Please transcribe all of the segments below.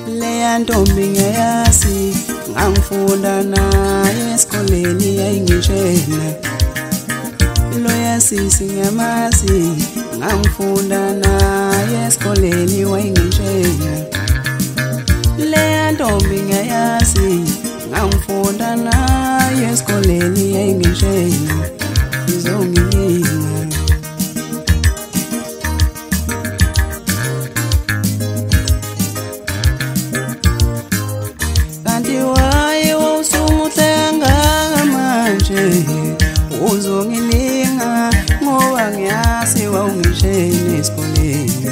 Leya ntombi ngeyazi ngangifunda naye esikoleni yayingitshela. Loya sisi ngiyamazi ngangifunda naye esikoleni wayingitshela. Leya ntombi ngeyazi ngangifunda naye esikoleni yayingitshela. Izongiyinga kanti waye wawusumuhle kangaka manje uzongilinga ngoba ngiyazi wawungishela esikoleni.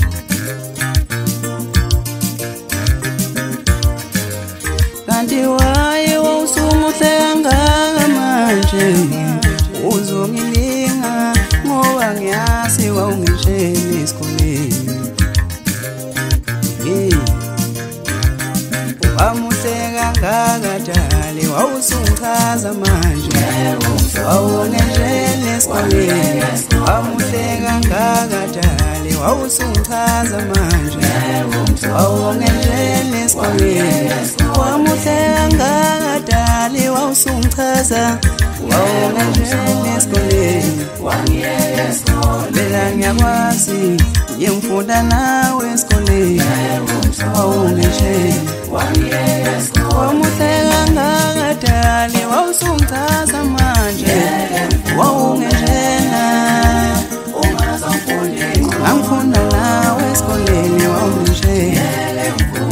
Kanti waye wawusumuhle kangaka manje uzongilinga ngoba ngiyazi wawungishela esikoleni. Wamuhle kangaka Dali wawusungichaza manje wawungishela esikoleni. Wamuhle kangaka Dali wawusungichaza manje wawungishela esikoleni. Wamuhle kangaka Dali wawusungichaza wawungishela esikoleni. Phela ngiyakwazi ngifunda nawe esikoleni wawungishela. Wamuhle kangaka Dali wawusungichaza manje wawungishela. Ngangifunda nawe esikoleni wawungishela.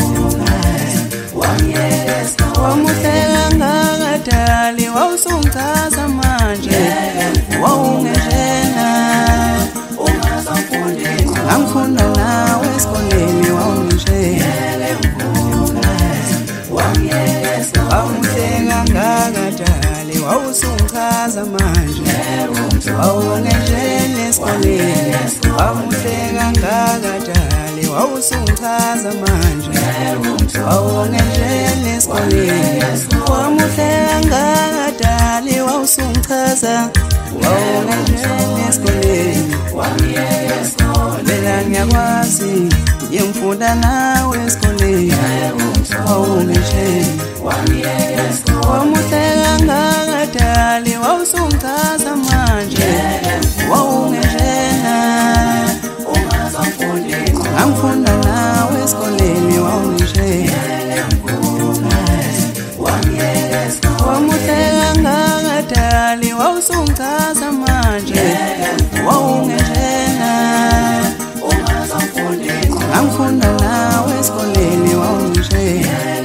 Wamuhle kangaka Dali wawusungichaza manje wawungishela. Ngangifunda nawe esikoleni wawungishela. Wamuhle kangaka Dali wawusungichaza manje wawungishela esikoleni. Wamuhle kangaka Dali wawusungichaza manje wawungishela esikoleni. Wamuhle kangaka Dali wawusungichaza wawungishela esikoleni. Phela ngiyakwazi ngifunda nawe esikoleni wawungishela. Wamuhle kangaka Dali wawusungichaza manje wawungishela. Ngangifunda nawe esikoleni wawungishela. Wamuhle kangaka Dali wawusungichaza manje wawungishela. Ngangifunda nawe esikoleni wawungishela.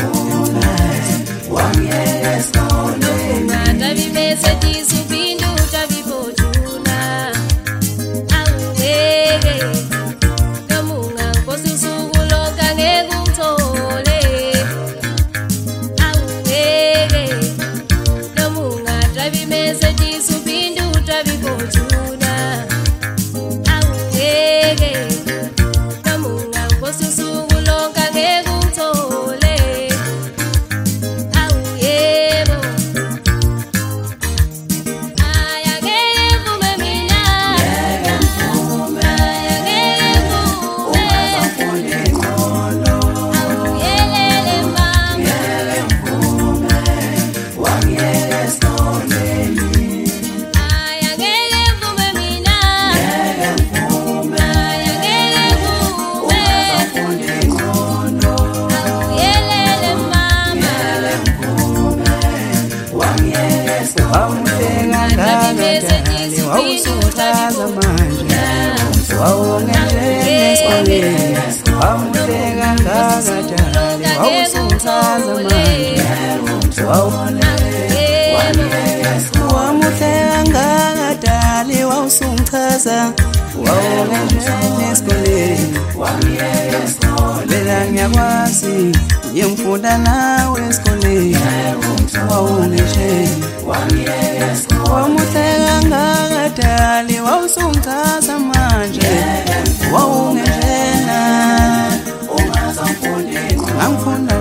Wawusungichaza manje wawungishela esikoleni. Wamuhle kangaka Dali wawusungichaza manje wamuhle kangaka Dali wawusungichaza wawungishela esikoleni. Phela ngiyakwazi ngifunda nawe esikoleni wawungishela. Wamuhle kangaka Dali wawusungichaza manje wawungishela. Ngangifunda